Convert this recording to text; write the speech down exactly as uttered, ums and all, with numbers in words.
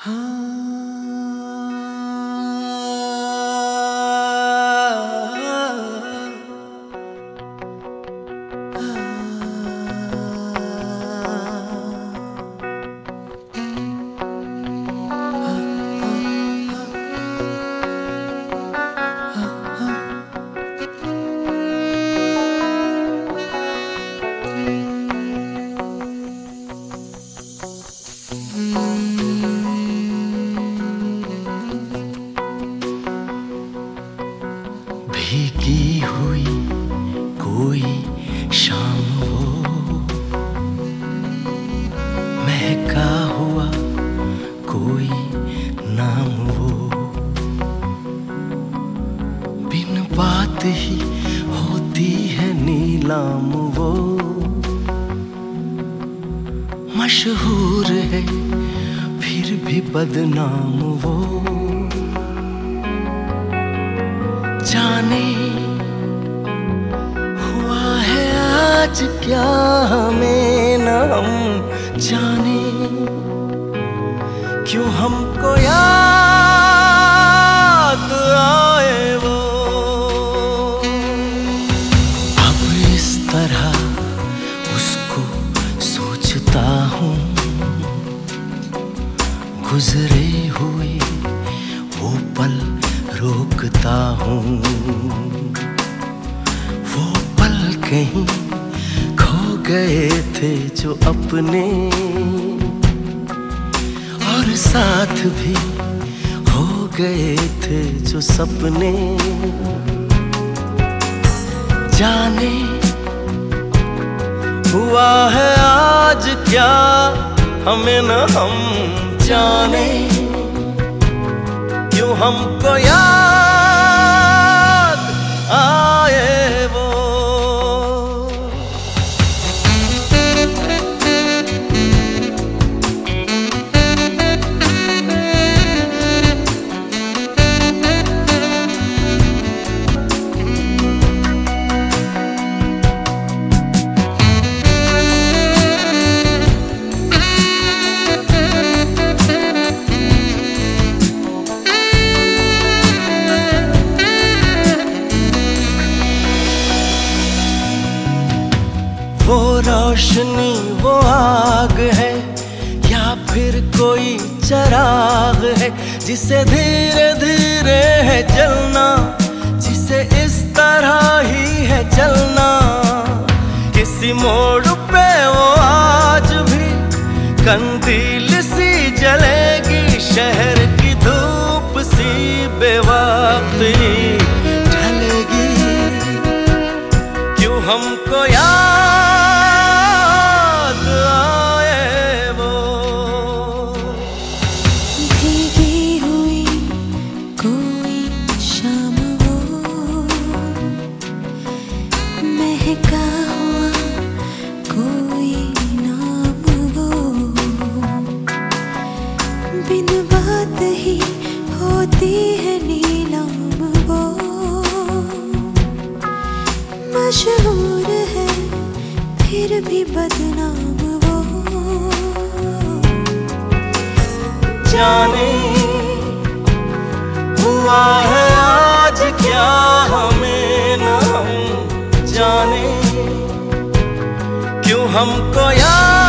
भीगी हुई कोई शाम वो, महका हुआ कोई नाम वो, बिन बात ही होती है नीलाम वो, मशहूर है फिर भी बदनाम वो, जाने हुआ है आज क्या हमें न हम जाने, क्यों हमको याद आए वो। अब इस तरह उसको सोचता हूँ, गुजरे हुए वो पल रोकता हूँ, वो पल कहीं खो गए थे जो अपने, और साथ भी हो गए थे जो सपने, जाने हुआ है आज क्या हमें न हम जाने, क्यों हमको याद आए वो। वो रोशनी वो आग है या फिर कोई चराग है, जिसे धीरे धीरे है जलना, जिसे इस तरह ही है चलना, किसी मोड़ पे वो आज भी कंदील सी जलेगी, शहर की धूप सी बेवक्त ही ढलेगी, क्यों हमको याद बिन बात ही होती है नीलाम वो, मशहूर है फिर भी बदनाम वो, जाने हुआ है आज क्या हमें न हम जाने, क्यों हमको याद